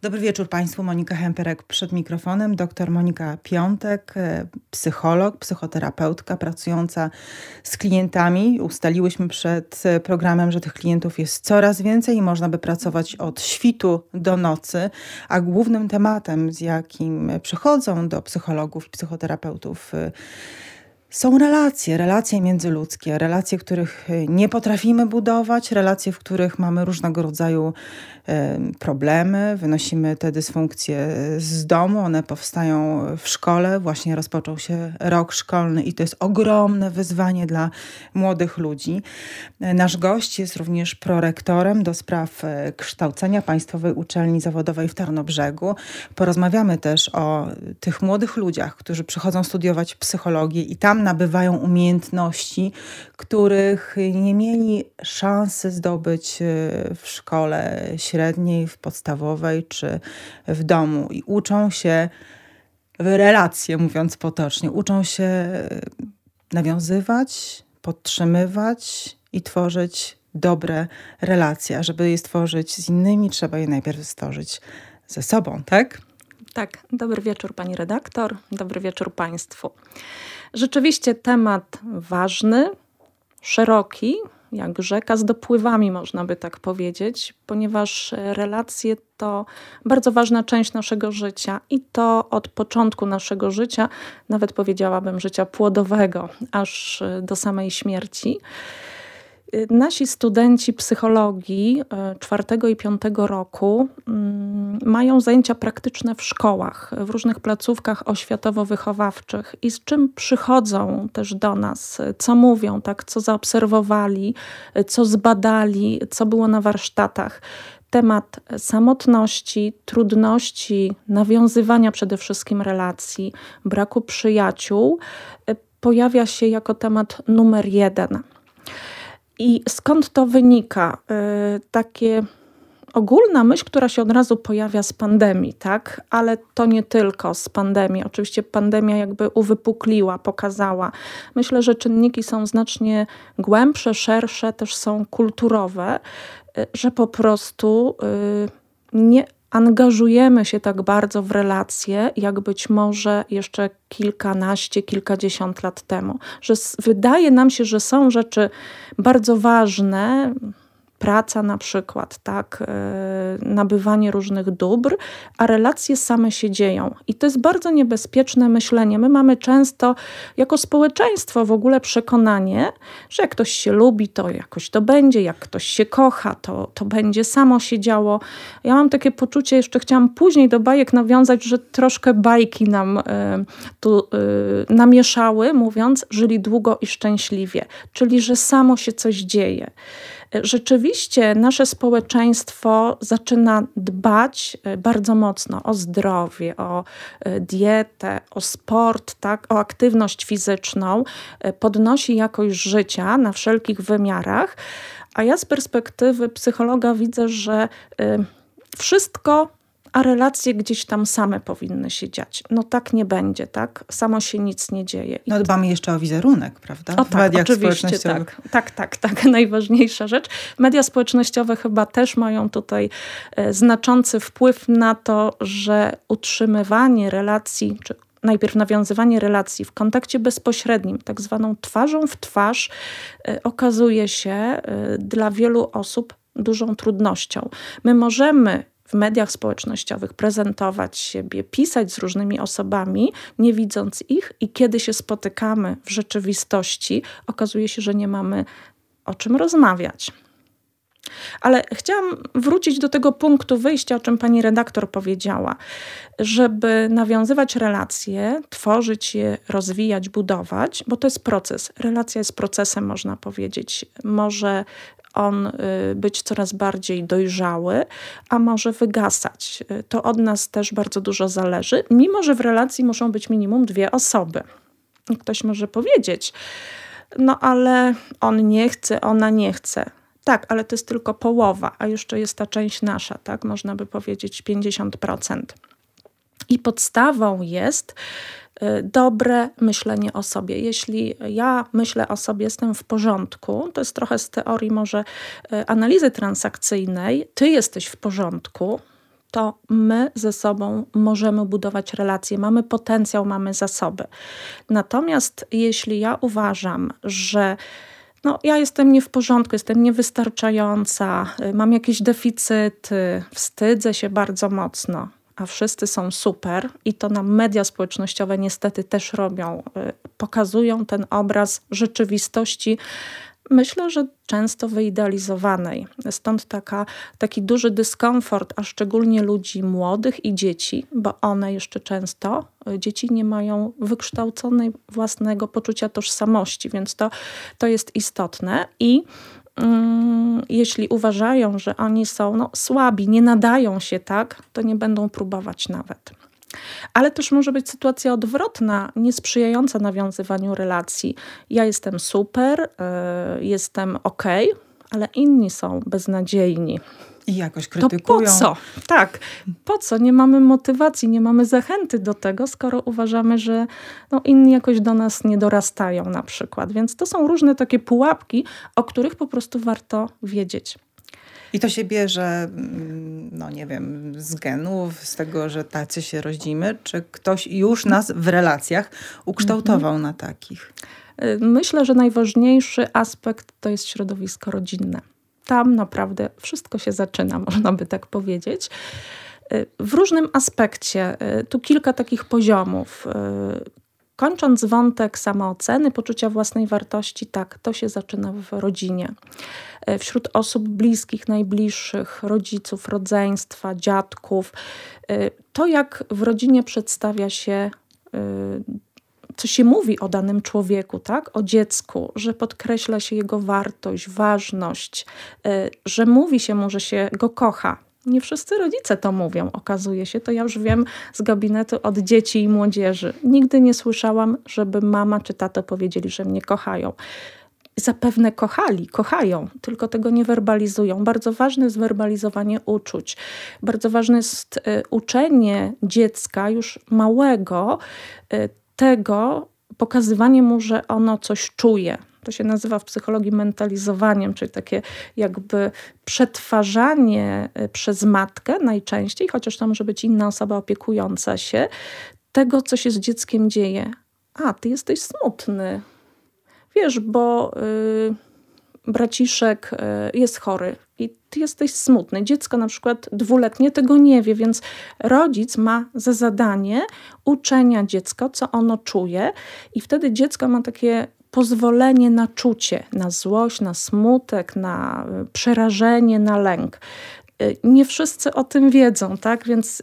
Dobry wieczór Państwu. Monika Hemperek przed mikrofonem. Doktor Monika Piątek, psycholog, psychoterapeutka pracująca z klientami. Ustaliłyśmy przed programem, że tych klientów jest coraz więcej i można by pracować od świtu do nocy, a głównym tematem, z jakim przychodzą do psychologów i psychoterapeutów, są relacje międzyludzkie, relacje, których nie potrafimy budować, relacje, w których mamy różnego rodzaju problemy, wynosimy te dysfunkcje z domu, one powstają w szkole, właśnie rozpoczął się rok szkolny i to jest ogromne wyzwanie dla młodych ludzi. Nasz gość jest również prorektorem do spraw kształcenia Państwowej Uczelni Zawodowej w Tarnobrzegu. Porozmawiamy też o tych młodych ludziach, którzy przychodzą studiować psychologię i tam nabywają umiejętności, których nie mieli szansy zdobyć w szkole średniej, w podstawowej czy w domu. I uczą się w relacje, mówiąc potocznie. Uczą się nawiązywać, podtrzymywać i tworzyć dobre relacje. A żeby je stworzyć z innymi, trzeba je najpierw stworzyć ze sobą, tak? Tak. Dobry wieczór pani redaktor, dobry wieczór państwu. Rzeczywiście temat ważny, szeroki, jak rzeka z dopływami, można by tak powiedzieć, ponieważ relacje to bardzo ważna część naszego życia i to od początku naszego życia, nawet powiedziałabym życia płodowego, aż do samej śmierci. Nasi studenci psychologii 4. i 5. roku mają zajęcia praktyczne w szkołach, w różnych placówkach oświatowo-wychowawczych i z czym przychodzą też do nas, co mówią, tak, co zaobserwowali, co zbadali, co było na warsztatach. Temat samotności, trudności, nawiązywania przede wszystkim relacji, braku przyjaciół pojawia się jako temat numer 1. I skąd to wynika? Takie ogólna myśl, która się od razu pojawia z pandemii, tak? Ale to nie tylko z pandemii. Oczywiście pandemia jakby uwypukliła, pokazała. Myślę, że czynniki są znacznie głębsze, szersze, też są kulturowe, że po prostu nie angażujemy się tak bardzo w relacje, jak być może jeszcze kilkanaście, kilkadziesiąt lat temu. Że wydaje nam się, że są rzeczy bardzo ważne, praca na przykład, tak, nabywanie różnych dóbr, a relacje same się dzieją. I to jest bardzo niebezpieczne myślenie. My mamy często jako społeczeństwo w ogóle przekonanie, że jak ktoś się lubi, to jakoś to będzie, jak ktoś się kocha, to będzie samo się działo. Ja mam takie poczucie, jeszcze chciałam później do bajek nawiązać, że troszkę bajki nam tu namieszały, mówiąc, żyli długo i szczęśliwie, czyli że samo się coś dzieje. Rzeczywiście nasze społeczeństwo zaczyna dbać bardzo mocno o zdrowie, o dietę, o sport, tak, o aktywność fizyczną, podnosi jakość życia na wszelkich wymiarach, a ja z perspektywy psychologa widzę, że wszystko, a relacje gdzieś tam same powinny się dziać. No tak nie będzie, tak? Samo się nic nie dzieje. No dbamy jeszcze o wizerunek, prawda? O tak, oczywiście, tak. Najważniejsza rzecz. Media społecznościowe chyba też mają tutaj znaczący wpływ na to, że utrzymywanie relacji, czy najpierw nawiązywanie relacji w kontakcie bezpośrednim, tak zwaną twarzą w twarz, okazuje się dla wielu osób dużą trudnością. My możemy w mediach społecznościowych prezentować siebie, pisać z różnymi osobami, nie widząc ich, i kiedy się spotykamy w rzeczywistości, okazuje się, że nie mamy o czym rozmawiać. Ale chciałam wrócić do tego punktu wyjścia, o czym pani redaktor powiedziała. Żeby nawiązywać relacje, tworzyć je, rozwijać, budować, bo to jest proces. Relacja jest procesem, można powiedzieć. Może on być coraz bardziej dojrzały, a może wygasać. To od nas też bardzo dużo zależy, mimo że w relacji muszą być minimum 2 osoby. Ktoś może powiedzieć, no ale on nie chce, ona nie chce. Tak, ale to jest tylko połowa, a jeszcze jest ta część nasza, tak? Można by powiedzieć 50%. I podstawą jest dobre myślenie o sobie. Jeśli ja myślę o sobie, jestem w porządku, to jest trochę z teorii może analizy transakcyjnej, ty jesteś w porządku, to my ze sobą możemy budować relacje, mamy potencjał, mamy zasoby. Natomiast jeśli ja uważam, że ja jestem nie w porządku, jestem niewystarczająca, mam jakieś deficyty, wstydzę się bardzo mocno, a wszyscy są super i to nam media społecznościowe niestety też robią, pokazują ten obraz rzeczywistości, myślę, że często wyidealizowanej. Stąd taki duży dyskomfort, a szczególnie ludzi młodych i dzieci, bo one jeszcze często, dzieci nie mają wykształconej własnego poczucia tożsamości, więc to jest istotne. I jeśli uważają, że oni są słabi, nie nadają się, tak, to nie będą próbować nawet. Ale też może być sytuacja odwrotna, niesprzyjająca nawiązywaniu relacji. Ja jestem super, jestem okej, ale inni są beznadziejni. I jakoś krytykują. To po co? Tak, po co? Nie mamy motywacji, nie mamy zachęty do tego, skoro uważamy, że inni jakoś do nas nie dorastają na przykład. Więc to są różne takie pułapki, o których po prostu warto wiedzieć. I to się bierze, nie wiem, z genów, z tego, że tacy się rodzimy, czy ktoś już nas w relacjach ukształtował na takich? Myślę, że najważniejszy aspekt to jest środowisko rodzinne. Tam naprawdę wszystko się zaczyna, można by tak powiedzieć. W różnym aspekcie, tu kilka takich poziomów. Kończąc wątek samooceny, poczucia własnej wartości, tak, to się zaczyna w rodzinie. Wśród osób bliskich, najbliższych, rodziców, rodzeństwa, dziadków. To, jak w rodzinie przedstawia się, co się mówi o danym człowieku, tak? O dziecku, że podkreśla się jego wartość, ważność, że mówi się mu, że się go kocha. Nie wszyscy rodzice to mówią, okazuje się. To ja już wiem z gabinetu od dzieci i młodzieży. Nigdy nie słyszałam, żeby mama czy tato powiedzieli, że mnie kochają. Zapewne kochają, tylko tego nie werbalizują. Bardzo ważne jest werbalizowanie uczuć. Bardzo ważne jest uczenie dziecka już małego tego, pokazywanie mu, że ono coś czuje. To się nazywa w psychologii mentalizowaniem, czyli takie jakby przetwarzanie przez matkę najczęściej, chociaż to może być inna osoba opiekująca się, tego, co się z dzieckiem dzieje. A, ty jesteś smutny. Wiesz, bo braciszek jest chory i ty jesteś smutny. Dziecko na przykład 2-letnie tego nie wie, więc rodzic ma za zadanie uczenia dziecka, co ono czuje i wtedy dziecko ma takie pozwolenie na czucie, na złość, na smutek, na przerażenie, na lęk. Nie wszyscy o tym wiedzą, tak? Więc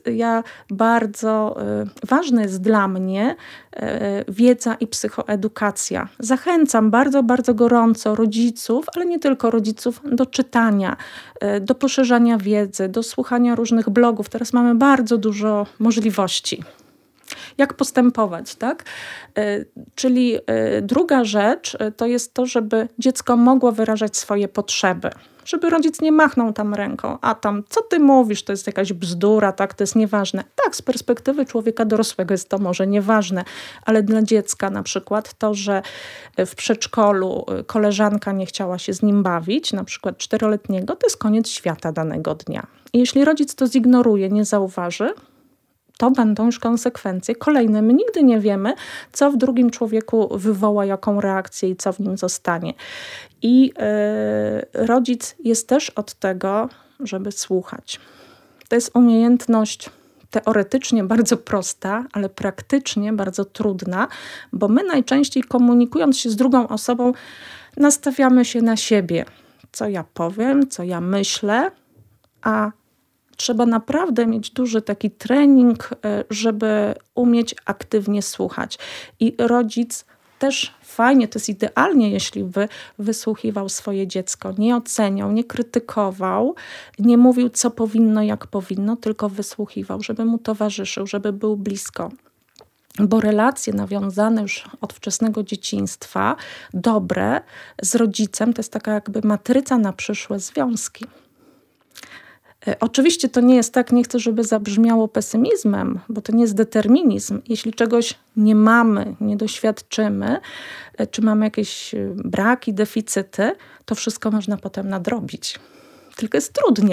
ważne jest dla mnie wiedza i psychoedukacja. Zachęcam bardzo, bardzo gorąco rodziców, ale nie tylko rodziców, do czytania, do poszerzania wiedzy, do słuchania różnych blogów. Teraz mamy bardzo dużo możliwości. Jak postępować, tak? Czyli druga rzecz to jest to, żeby dziecko mogło wyrażać swoje potrzeby. Żeby rodzic nie machnął tam ręką, a tam, co ty mówisz, to jest jakaś bzdura, tak, to jest nieważne. Tak, z perspektywy człowieka dorosłego jest to może nieważne, ale dla dziecka na przykład to, że w przedszkolu koleżanka nie chciała się z nim bawić, na przykład 4-letniego, to jest koniec świata danego dnia. I jeśli rodzic to zignoruje, nie zauważy, to będą już konsekwencje kolejne. My nigdy nie wiemy, co w drugim człowieku wywoła, jaką reakcję i co w nim zostanie. I rodzic jest też od tego, żeby słuchać. To jest umiejętność teoretycznie bardzo prosta, ale praktycznie bardzo trudna, bo my najczęściej komunikując się z drugą osobą nastawiamy się na siebie. Co ja powiem, co ja myślę, a trzeba naprawdę mieć duży taki trening, żeby umieć aktywnie słuchać. I rodzic też fajnie, to jest idealnie, jeśli by wysłuchiwał swoje dziecko. Nie oceniał, nie krytykował, nie mówił, co powinno, jak powinno, tylko wysłuchiwał, żeby mu towarzyszył, żeby był blisko. Bo relacje nawiązane już od wczesnego dzieciństwa, dobre, z rodzicem, to jest taka jakby matryca na przyszłe związki. Oczywiście to nie jest tak, nie chcę, żeby zabrzmiało pesymizmem, bo to nie jest determinizm. Jeśli czegoś nie mamy, nie doświadczymy, czy mamy jakieś braki, deficyty, to wszystko można potem nadrobić. Tylko jest trudniej.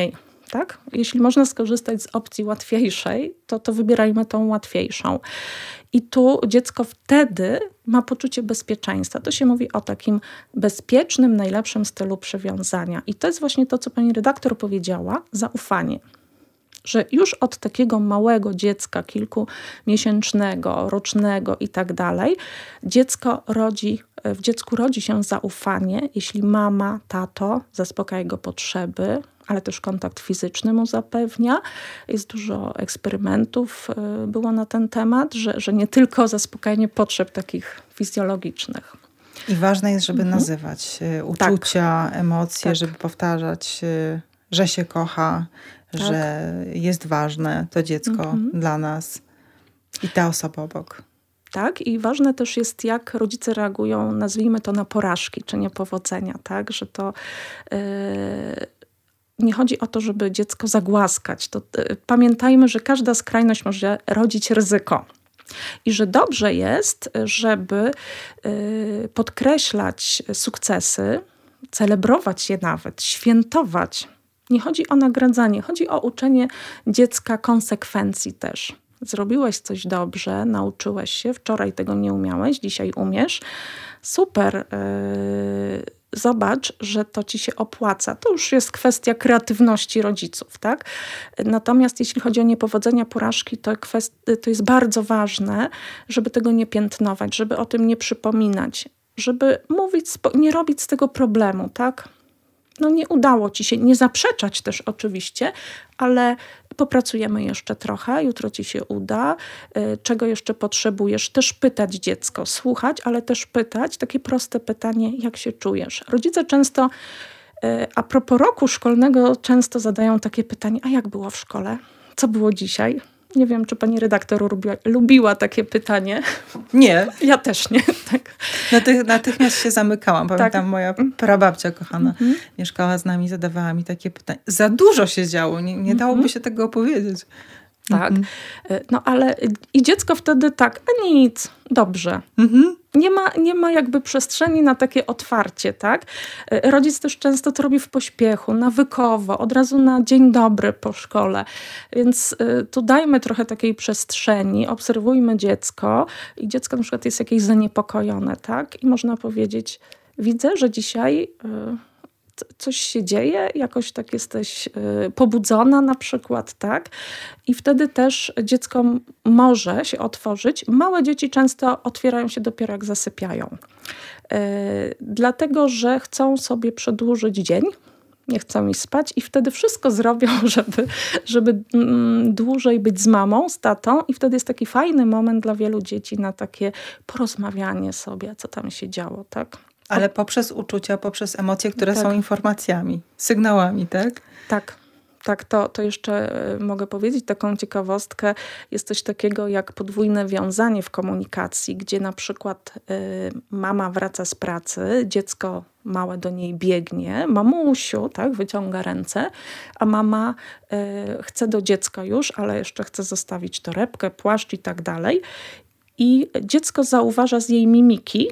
Tak? Jeśli można skorzystać z opcji łatwiejszej, to wybierajmy tą łatwiejszą. I tu dziecko wtedy ma poczucie bezpieczeństwa. To się mówi o takim bezpiecznym, najlepszym stylu przywiązania. I to jest właśnie to, co pani redaktor powiedziała, zaufanie. Że już od takiego małego dziecka, kilkumiesięcznego, rocznego i tak dalej, w dziecku rodzi się zaufanie, jeśli mama, tato zaspokaja jego potrzeby, ale też kontakt fizyczny mu zapewnia. Jest dużo eksperymentów było na ten temat, że nie tylko zaspokajanie potrzeb takich fizjologicznych. I ważne jest, żeby nazywać uczucia, emocje, Tak. żeby powtarzać, że się kocha, że jest ważne to dziecko dla nas i ta osoba obok. Tak, i ważne też jest, jak rodzice reagują, nazwijmy to, na porażki czy niepowodzenia, tak, że to nie chodzi o to, żeby dziecko zagłaskać. Pamiętajmy, że każda skrajność może rodzić ryzyko. I że dobrze jest, żeby podkreślać sukcesy, celebrować je nawet, świętować. Nie chodzi o nagradzanie, chodzi o uczenie dziecka konsekwencji też. Zrobiłeś coś dobrze, nauczyłeś się, wczoraj tego nie umiałeś, dzisiaj umiesz. Super, zobacz, że to ci się opłaca. To już jest kwestia kreatywności rodziców, tak? Natomiast jeśli chodzi o niepowodzenia, porażki, to jest bardzo ważne, żeby tego nie piętnować, żeby o tym nie przypominać, żeby mówić, nie robić z tego problemu, tak? No nie udało ci się, nie zaprzeczać też oczywiście, ale popracujemy jeszcze trochę, jutro ci się uda, czego jeszcze potrzebujesz. Też pytać dziecko, słuchać, ale też pytać, takie proste pytanie, jak się czujesz. Rodzice często, a propos roku szkolnego, często zadają takie pytanie, a jak było w szkole? Co było dzisiaj? Nie wiem, czy pani redaktor lubiła takie pytanie. Nie. Ja też nie. Tak. Natychmiast się zamykałam. Pamiętam, moja prababcia kochana mieszkała z nami, zadawała mi takie pytania. Za dużo się działo, nie dałoby się tego opowiedzieć. Tak, no ale i dziecko wtedy tak, a nic, dobrze. Nie ma jakby przestrzeni na takie otwarcie, tak? Rodzic też często to robi w pośpiechu, nawykowo, od razu na dzień dobry po szkole. Więc tu dajmy trochę takiej przestrzeni, obserwujmy dziecko i dziecko na przykład jest jakieś zaniepokojone, tak? I można powiedzieć, widzę, że dzisiaj coś się dzieje, jakoś tak jesteś pobudzona na przykład, tak? I wtedy też dziecko może się otworzyć. Małe dzieci często otwierają się dopiero jak zasypiają. Dlatego, że chcą sobie przedłużyć dzień, nie chcą iść spać i wtedy wszystko zrobią, żeby dłużej być z mamą, z tatą i wtedy jest taki fajny moment dla wielu dzieci na takie porozmawianie sobie, co tam się działo, tak? Ale poprzez uczucia, poprzez emocje, które są informacjami, sygnałami, tak? Tak, to jeszcze mogę powiedzieć taką ciekawostkę. Jest coś takiego jak podwójne wiązanie w komunikacji, gdzie na przykład mama wraca z pracy, dziecko małe do niej biegnie, mamusiu, tak, wyciąga ręce, a mama chce do dziecka już, ale jeszcze chce zostawić torebkę, płaszcz i tak dalej. I dziecko zauważa z jej mimiki,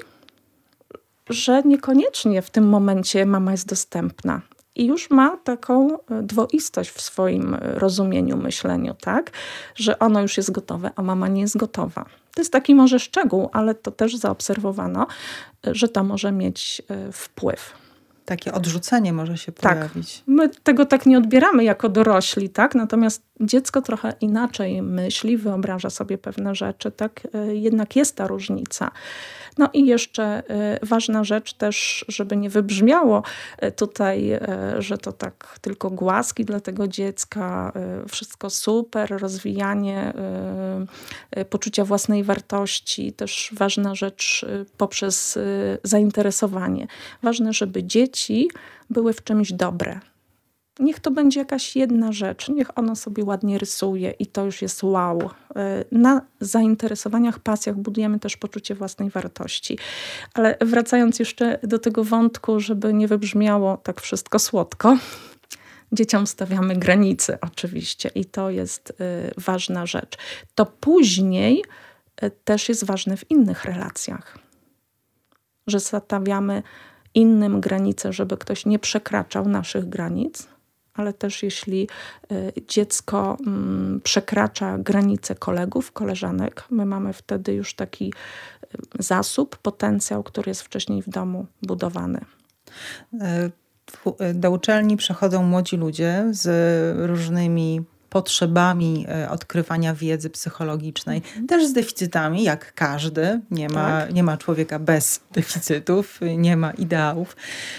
że niekoniecznie w tym momencie mama jest dostępna. I już ma taką dwoistość w swoim rozumieniu, myśleniu, tak? Że ono już jest gotowe, a mama nie jest gotowa. To jest taki może szczegół, ale to też zaobserwowano, że to może mieć wpływ. Takie odrzucenie może się pojawić. My tego tak nie odbieramy jako dorośli, tak? Natomiast dziecko trochę inaczej myśli, wyobraża sobie pewne rzeczy, tak? Jednak jest ta różnica. No i jeszcze ważna rzecz też, żeby nie wybrzmiało tutaj, że to tak tylko głaski dla tego dziecka, wszystko super, rozwijanie poczucia własnej wartości, też ważna rzecz poprzez zainteresowanie. Ważne, żeby dzieci były w czymś dobre. Niech to będzie jakaś jedna rzecz, niech ono sobie ładnie rysuje i to już jest wow. Na zainteresowaniach, pasjach budujemy też poczucie własnej wartości. Ale wracając jeszcze do tego wątku, żeby nie wybrzmiało tak wszystko słodko, dzieciom stawiamy granice oczywiście i to jest ważna rzecz. To później też jest ważne w innych relacjach, że stawiamy innym granice, żeby ktoś nie przekraczał naszych granic, ale też jeśli dziecko przekracza granice kolegów, koleżanek, my mamy wtedy już taki zasób, potencjał, który jest wcześniej w domu budowany. Do uczelni przychodzą młodzi ludzie z różnymi potrzebami odkrywania wiedzy psychologicznej, też z deficytami, jak każdy. Nie ma człowieka bez deficytów, nie ma ideałów.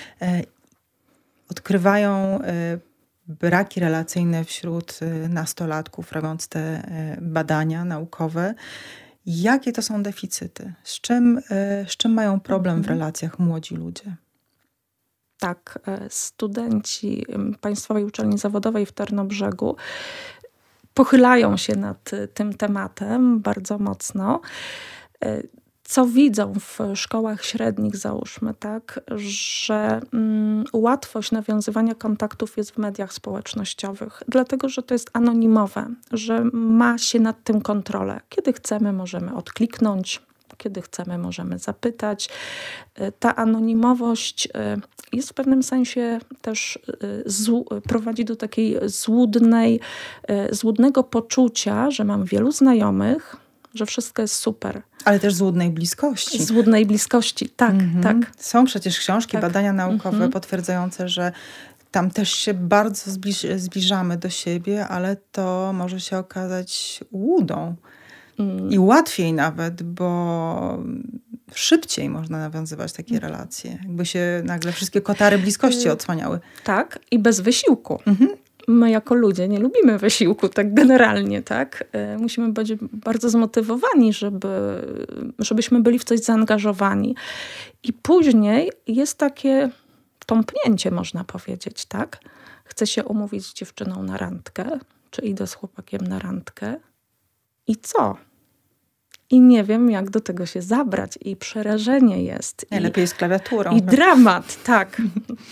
Odkrywają braki relacyjne wśród nastolatków, robiąc te badania naukowe. Jakie to są deficyty? Z czym mają problem w relacjach młodzi ludzie? Tak, studenci Państwowej Uczelni Zawodowej w Tarnobrzegu pochylają się nad tym tematem bardzo mocno. Co widzą w szkołach średnich, załóżmy, tak, że łatwość nawiązywania kontaktów jest w mediach społecznościowych, dlatego że to jest anonimowe, że ma się nad tym kontrolę. Kiedy chcemy, możemy odkliknąć, kiedy chcemy, możemy zapytać. Ta anonimowość jest w pewnym sensie też prowadzi do takiej złudnego poczucia, że mam wielu znajomych, że wszystko jest super. Ale też złudnej bliskości. Złudnej bliskości, tak, tak. Są przecież książki, badania naukowe potwierdzające, że tam też się bardzo zbliżamy do siebie, ale to może się okazać łudą. I łatwiej nawet, bo szybciej można nawiązywać takie relacje. Jakby się nagle wszystkie kotary bliskości odsłaniały. Tak, i bez wysiłku. My jako ludzie nie lubimy wysiłku, tak generalnie, tak? Musimy być bardzo zmotywowani, żebyśmy byli w coś zaangażowani. I później jest takie tąpnięcie, można powiedzieć, tak? Chcę się umówić z dziewczyną na randkę, czy idę z chłopakiem na randkę. I co? I nie wiem, jak do tego się zabrać. I przerażenie jest. Najlepiej z klawiaturą. I dramat, tak.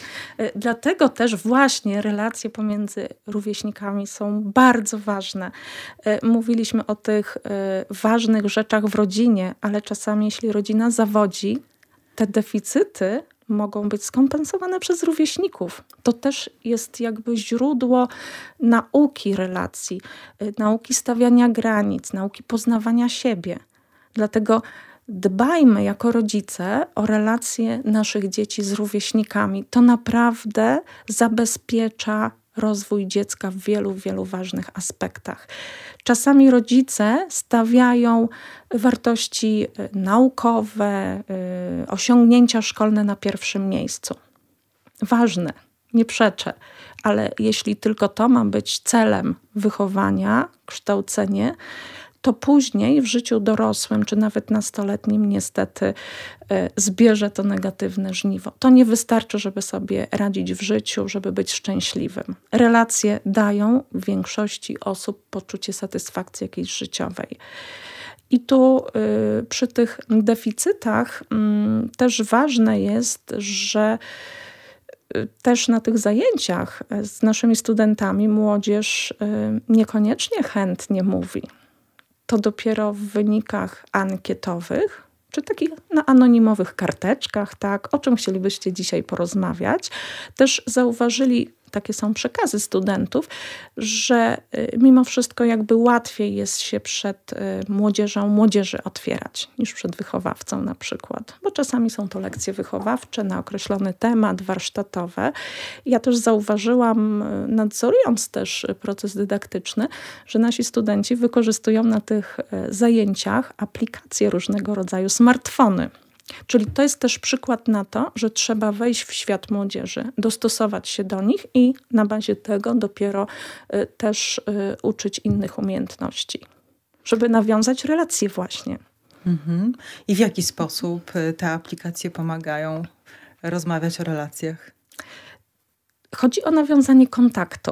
Dlatego też właśnie relacje pomiędzy rówieśnikami są bardzo ważne. Mówiliśmy o tych ważnych rzeczach w rodzinie, ale czasami jeśli rodzina zawodzi, te deficyty mogą być skompensowane przez rówieśników. To też jest jakby źródło nauki relacji, nauki stawiania granic, nauki poznawania siebie. Dlatego dbajmy jako rodzice o relacje naszych dzieci z rówieśnikami. To naprawdę zabezpiecza rozwój dziecka w wielu, wielu ważnych aspektach. Czasami rodzice stawiają wartości naukowe, osiągnięcia szkolne na pierwszym miejscu. Ważne, nie przeczę, ale jeśli tylko to ma być celem wychowania, kształcenie, to później w życiu dorosłym, czy nawet nastoletnim niestety zbierze to negatywne żniwo. To nie wystarczy, żeby sobie radzić w życiu, żeby być szczęśliwym. Relacje dają większości osób poczucie satysfakcji jakiejś życiowej. I tu przy tych deficytach też ważne jest, że też na tych zajęciach z naszymi studentami młodzież niekoniecznie chętnie mówi. To dopiero w wynikach ankietowych, czy takich na anonimowych karteczkach, tak, o czym chcielibyście dzisiaj porozmawiać, też zauważyli, takie są przekazy studentów, że mimo wszystko jakby łatwiej jest się przed młodzieży otwierać niż przed wychowawcą na przykład. Bo czasami są to lekcje wychowawcze na określony temat, warsztatowe. Ja też zauważyłam, nadzorując też proces dydaktyczny, że nasi studenci wykorzystują na tych zajęciach aplikacje różnego rodzaju, smartfony. Czyli to jest też przykład na to, że trzeba wejść w świat młodzieży, dostosować się do nich i na bazie tego dopiero też uczyć innych umiejętności, żeby nawiązać relacje właśnie. I w jaki sposób te aplikacje pomagają rozmawiać o relacjach? Chodzi o nawiązanie kontaktu.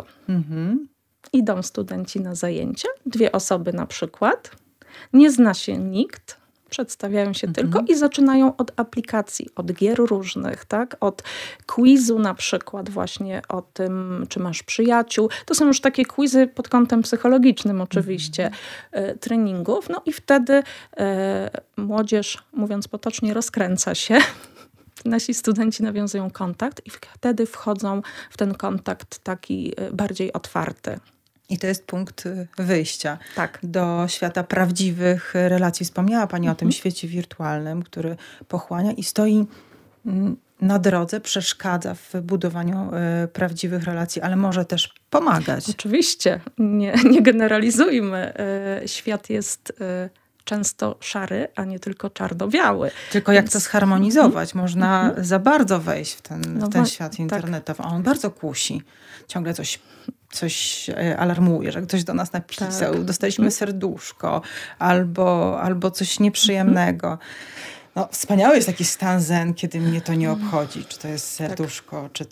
Idą studenci na zajęcia, 2 osoby na przykład, nie zna się nikt, przedstawiają się tylko i zaczynają od aplikacji, od gier różnych, tak? Od quizu na przykład właśnie o tym, czy masz przyjaciół. To są już takie quizy pod kątem psychologicznym oczywiście, treningów. No i wtedy młodzież, mówiąc potocznie, rozkręca się. nasi studenci nawiązują kontakt i wtedy wchodzą w ten kontakt taki bardziej otwarty. I to jest punkt wyjścia Tak. do świata prawdziwych relacji. Wspomniała Pani o tym świecie wirtualnym, który pochłania i stoi na drodze, przeszkadza w budowaniu prawdziwych relacji, ale może też pomagać. Oczywiście, nie generalizujmy. Świat jest często szary, a nie tylko czarno-biały. Tylko jak to zharmonizować? Można za bardzo wejść w ten świat internetowy. A on bardzo kusi. Ciągle coś alarmuje, że ktoś do nas napisał, dostaliśmy serduszko albo coś nieprzyjemnego. No, wspaniały jest taki stan zen, kiedy mnie to nie obchodzi, czy to jest serduszko, czy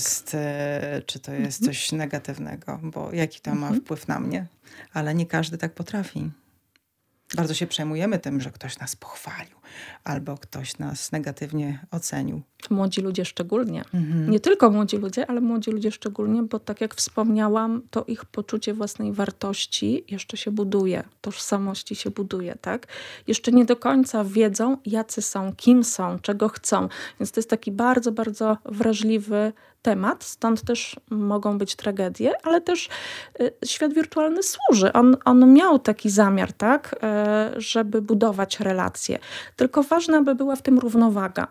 to jest coś negatywnego, bo jaki to ma wpływ na mnie. Ale nie każdy tak potrafi. Bardzo się przejmujemy tym, że ktoś nas pochwalił albo ktoś nas negatywnie ocenił. Młodzi ludzie szczególnie. Nie tylko młodzi ludzie, ale młodzi ludzie szczególnie, bo tak jak wspomniałam, to ich poczucie własnej wartości jeszcze się buduje. Tożsamości się buduje, tak? Jeszcze nie do końca wiedzą, jacy są, kim są, czego chcą. Więc to jest taki bardzo, bardzo wrażliwy temat. Stąd też mogą być tragedie, ale też świat wirtualny służy. On miał taki zamiar, tak? Żeby budować relacje. Tylko ważna by była w tym równowaga.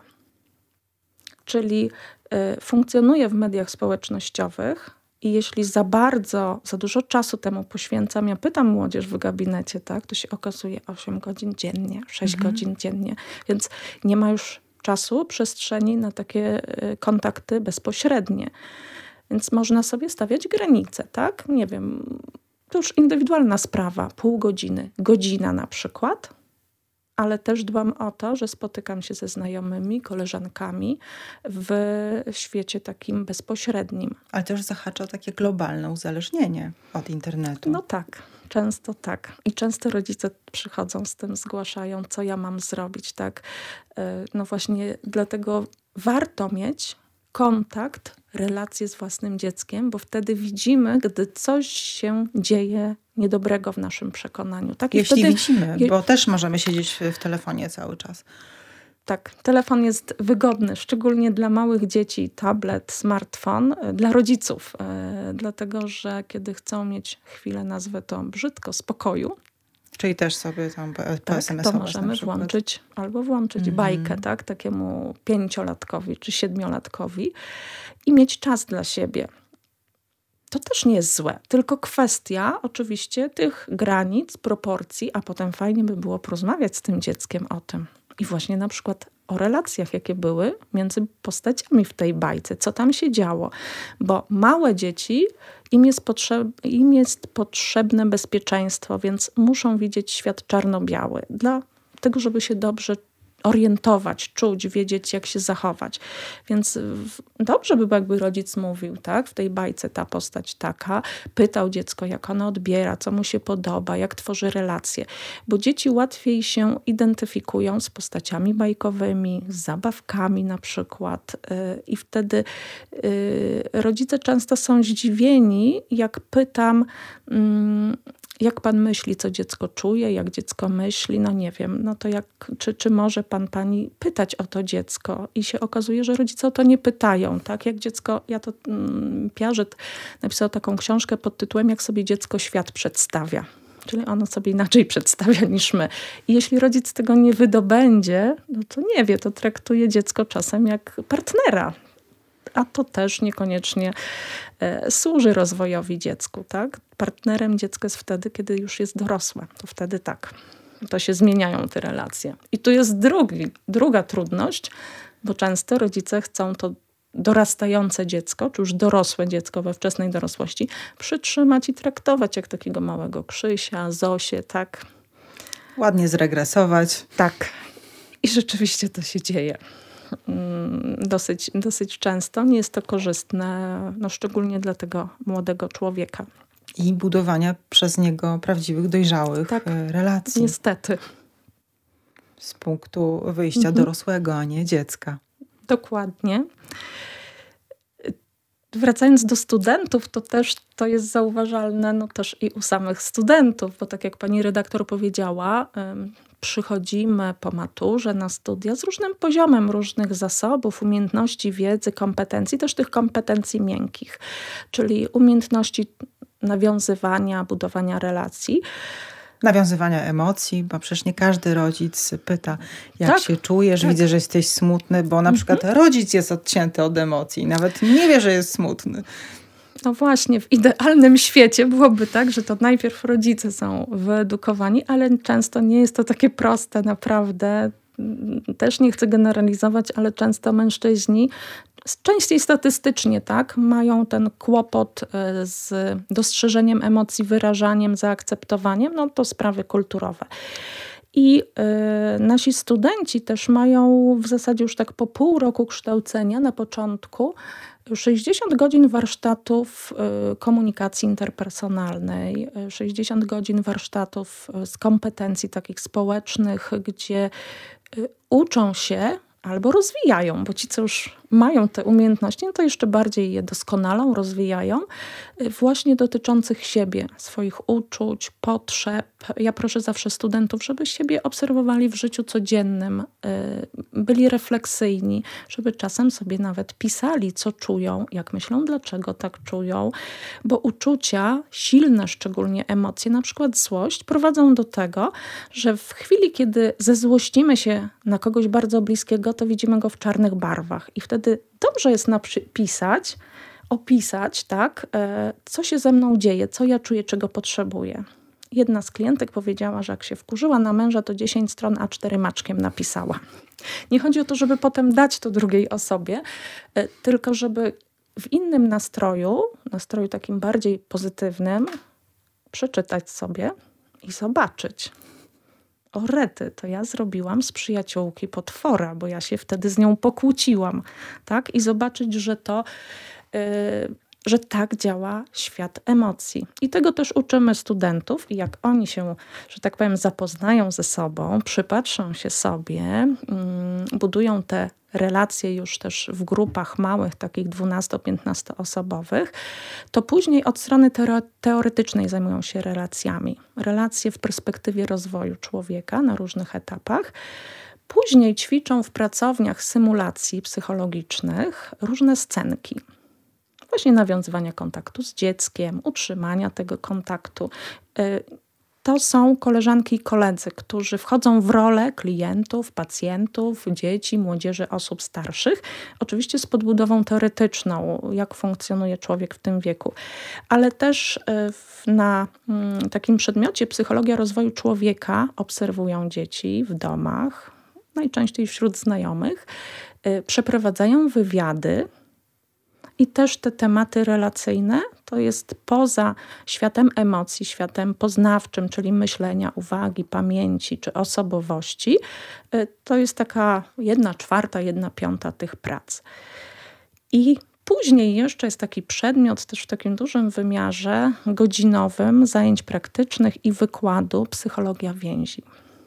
Czyli funkcjonuje w mediach społecznościowych i jeśli za dużo czasu temu poświęcam, ja pytam młodzież w gabinecie, tak, to się okazuje 8 godzin dziennie, 6 godzin dziennie, więc nie ma już czasu, przestrzeni na takie kontakty bezpośrednie. Więc można sobie stawiać granice, tak? Nie wiem, to już indywidualna sprawa, pół godziny, godzina na przykład. Ale też dbam o to, że spotykam się ze znajomymi, koleżankami w świecie takim bezpośrednim. Ale też zahacza o takie globalne uzależnienie od internetu. No tak, często tak. I często rodzice przychodzą z tym, zgłaszają, co ja mam zrobić, tak. No właśnie dlatego warto mieć kontakt, relację z własnym dzieckiem, bo wtedy widzimy, gdy coś się dzieje niedobrego w naszym przekonaniu. Tak? Jeśli widzimy, bo też możemy siedzieć w telefonie cały czas. Tak, telefon jest wygodny, szczególnie dla małych dzieci, tablet, smartfon, dla rodziców. Dlatego, że kiedy chcą mieć chwilę, nazwę to brzydko, spokoju, czyli też sobie tam SMS-ować to możemy włączyć bajkę, tak, takiemu 5-latkowi czy 7-latkowi i mieć czas dla siebie. To też nie jest złe, tylko kwestia oczywiście tych granic, proporcji, a potem fajnie by było porozmawiać z tym dzieckiem o tym. I właśnie na przykład o relacjach, jakie były między postaciami w tej bajce, co tam się działo. Bo małe dzieci, im jest potrzebne bezpieczeństwo, więc muszą widzieć świat czarno-biały. Dlatego, żeby się dobrze orientować, czuć, wiedzieć, jak się zachować. Więc dobrze by było, jakby rodzic mówił, tak, w tej bajce ta postać taka, pytał dziecko, jak ono odbiera, co mu się podoba, jak tworzy relacje. Bo dzieci łatwiej się identyfikują z postaciami bajkowymi, z zabawkami na przykład. I wtedy rodzice często są zdziwieni, jak pytam, jak pan myśli, co dziecko czuje, jak dziecko myśli, no nie wiem, no to czy może pani pytać o to dziecko? I się okazuje, że rodzice o to nie pytają, tak? Jak dziecko, Piaget napisał taką książkę pod tytułem Jak sobie dziecko świat przedstawia. Czyli ono sobie inaczej przedstawia niż my. I jeśli rodzic tego nie wydobędzie, no to nie wie, to traktuje dziecko czasem jak partnera. A to też niekoniecznie służy rozwojowi dziecku, tak? Partnerem dziecka jest wtedy, kiedy już jest dorosłe. To wtedy tak. To się zmieniają te relacje. I tu jest druga trudność, bo często rodzice chcą to dorastające dziecko, czy już dorosłe dziecko we wczesnej dorosłości, przytrzymać i traktować jak takiego małego Krzysia, Zosię, tak? Ładnie zregresować. Tak. I rzeczywiście to się dzieje. Dosyć często. Nie jest to korzystne, no szczególnie dla tego młodego człowieka. I budowania przez niego prawdziwych, dojrzałych relacji. Niestety. Z punktu wyjścia dorosłego, a nie dziecka. Dokładnie. Wracając do studentów, to też to jest zauważalne też i u samych studentów, bo tak jak pani redaktor powiedziała, przychodzimy po maturze na studia z różnym poziomem różnych zasobów, umiejętności, wiedzy, kompetencji, też tych kompetencji miękkich, czyli umiejętności nawiązywania, budowania relacji. Nawiązywania emocji, bo przecież nie każdy rodzic pyta, jak się czujesz, widzę, że jesteś smutny, bo na przykład rodzic jest odcięty od emocji, nawet nie wie, że jest smutny. No właśnie, w idealnym świecie byłoby tak, że to najpierw rodzice są wyedukowani, ale często nie jest to takie proste, naprawdę. Też nie chcę generalizować, ale często mężczyźni, częściej statystycznie, tak, mają ten kłopot z dostrzeżeniem emocji, wyrażaniem, zaakceptowaniem, to sprawy kulturowe. I nasi studenci też mają w zasadzie już tak po pół roku kształcenia na początku 60 godzin warsztatów komunikacji interpersonalnej, 60 godzin warsztatów z kompetencji takich społecznych, gdzie uczą się albo rozwijają, bo ci, co już mają te umiejętności, to jeszcze bardziej je doskonalą, rozwijają, właśnie dotyczących siebie, swoich uczuć, potrzeb. Ja proszę zawsze studentów, żeby siebie obserwowali w życiu codziennym, byli refleksyjni, żeby czasem sobie nawet pisali, co czują, jak myślą, dlaczego tak czują, bo uczucia, silne szczególnie emocje, na przykład złość, prowadzą do tego, że w chwili, kiedy zezłościmy się na kogoś bardzo bliskiego, to widzimy go w czarnych barwach i wtedy dobrze jest opisać, tak, co się ze mną dzieje, co ja czuję, czego potrzebuję. Jedna z klientek powiedziała, że jak się wkurzyła na męża, to 10 stron A4 maczkiem napisała. Nie chodzi o to, żeby potem dać to drugiej osobie, tylko żeby w innym nastroju takim bardziej pozytywnym, przeczytać sobie i zobaczyć. O rety, to ja zrobiłam z przyjaciółki potwora, bo ja się wtedy z nią pokłóciłam, tak? I zobaczyć, że tak działa świat emocji. I tego też uczymy studentów i jak oni się, że tak powiem, zapoznają ze sobą, przypatrzą się sobie, budują te relacje już też w grupach małych, takich 12-15 osobowych, to później od strony teoretycznej zajmują się relacjami. Relacje w perspektywie rozwoju człowieka na różnych etapach. Później ćwiczą w pracowniach symulacji psychologicznych różne scenki. Właśnie nawiązywania kontaktu z dzieckiem, utrzymania tego kontaktu. To są koleżanki i koledzy, którzy wchodzą w rolę klientów, pacjentów, dzieci, młodzieży, osób starszych. Oczywiście z podbudową teoretyczną, jak funkcjonuje człowiek w tym wieku. Ale też na takim przedmiocie psychologia rozwoju człowieka obserwują dzieci w domach, najczęściej wśród znajomych, przeprowadzają wywiady. I też te tematy relacyjne to jest poza światem emocji, światem poznawczym, czyli myślenia, uwagi, pamięci czy osobowości. To jest taka 1/4, 1/5 tych prac. I później jeszcze jest taki przedmiot też w takim dużym wymiarze godzinowym zajęć praktycznych i wykładu psychologia więzi.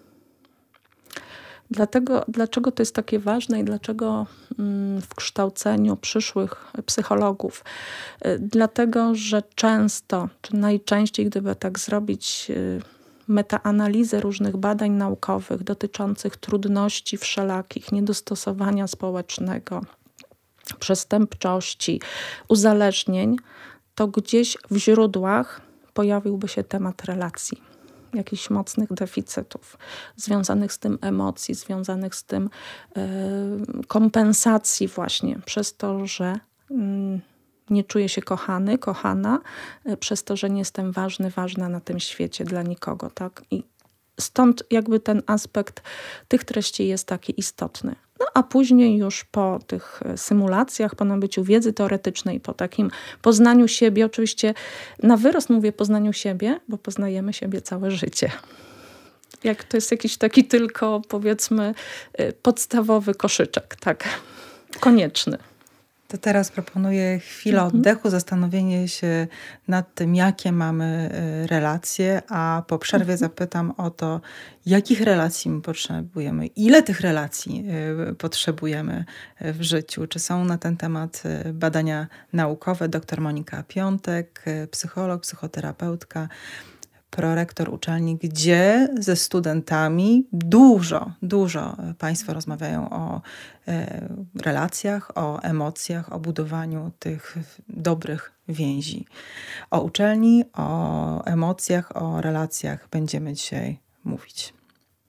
Dlaczego to jest takie ważne i dlaczego w kształceniu przyszłych psychologów? Dlatego, że często, czy najczęściej, gdyby tak zrobić metaanalizę różnych badań naukowych dotyczących trudności wszelakich, niedostosowania społecznego, przestępczości, uzależnień, to gdzieś w źródłach pojawiłby się temat relacji. Jakichś mocnych deficytów, związanych z tym emocji, związanych z tym kompensacji właśnie przez to, że nie czuję się kochany, kochana, przez to, że nie jestem ważny, ważna na tym świecie dla nikogo, tak? I stąd jakby ten aspekt tych treści jest taki istotny. No a później już po tych symulacjach, po nabyciu wiedzy teoretycznej, po takim poznaniu siebie, oczywiście na wyrost mówię poznaniu siebie, bo poznajemy siebie całe życie. Jak to jest jakiś taki tylko, powiedzmy, podstawowy koszyczek, tak, konieczny. To teraz proponuję chwilę oddechu, zastanowienie się nad tym, jakie mamy relacje, a po przerwie zapytam o to, jakich relacji my potrzebujemy, ile tych relacji potrzebujemy w życiu. Czy są na ten temat badania naukowe? Dr Monika Piątek, psycholog, psychoterapeutka, prorektor uczelni, gdzie ze studentami dużo Państwo rozmawiają o relacjach, o emocjach, o budowaniu tych dobrych więzi. O uczelni, o emocjach, o relacjach będziemy dzisiaj mówić.